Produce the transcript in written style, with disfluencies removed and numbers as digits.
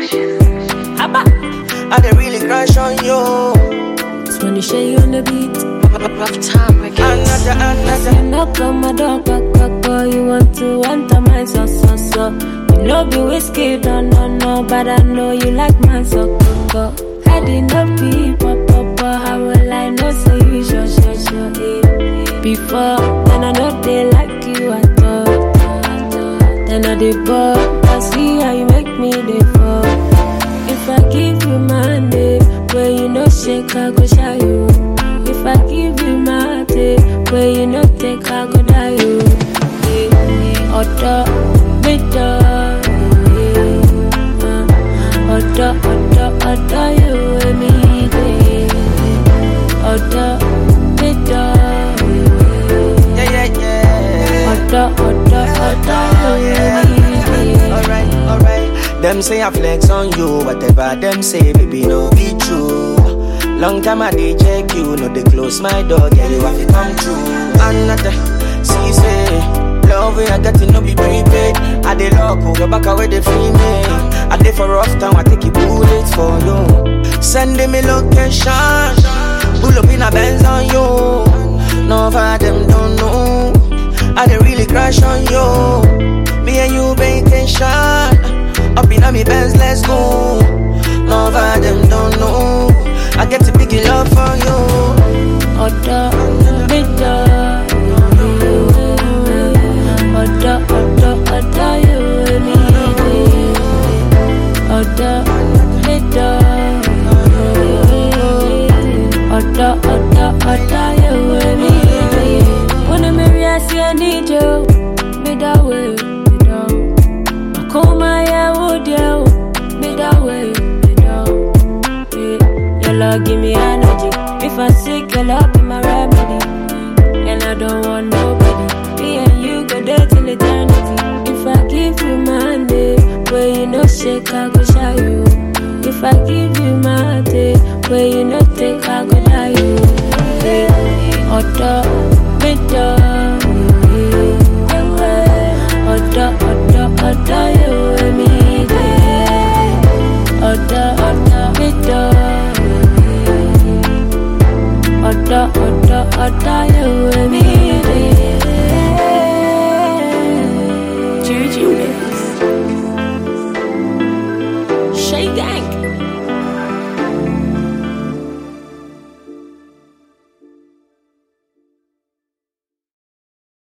I dey really crush on you. It's when you share you on the beat. Rough time again. Another. You knock on my door, boy. You want to enter my so. You know be whiskey, no, but I know you like my so. Heading up, pop, how will I know so you sure, eh. Before, then I know they like you, I thought. Then I did ball, I see how you make me dey fall. If I give you my name, where you know shake, I go shy you. If I give you my day, where you know take, I go die you. Oda, bitter, Oda, you and me day. Oda, bitter, Yeah. Oda, you and me day. Alright. Them say I flex on you, whatever them say, baby, no be true. Long time I dey check you, no they close my door, yeah, you have to come true. Another, see say, love I got to no be prepaid. I dey lock your back away they free me. I dey for rough time, I take a bullet for you. Sending me location, pull up in a Benz on you. None of them don't know, I dey really crash on you. Me and you vacation. Up in a me Benz, let's go. None of them don't know, I get to big love for you. Oda, bitter, Oda, you and me day. Oda, bitter, Oda, you and me day. Wanna marry, I see I need you. Me that way, me down. I call my would you. Me that way, me down. Your love give me energy. If I sick, your love be my remedy. And I don't want nobody. Me and you go there till eternity. If I give you my name, where you know shake, I go shy you. If I give you my day, where you know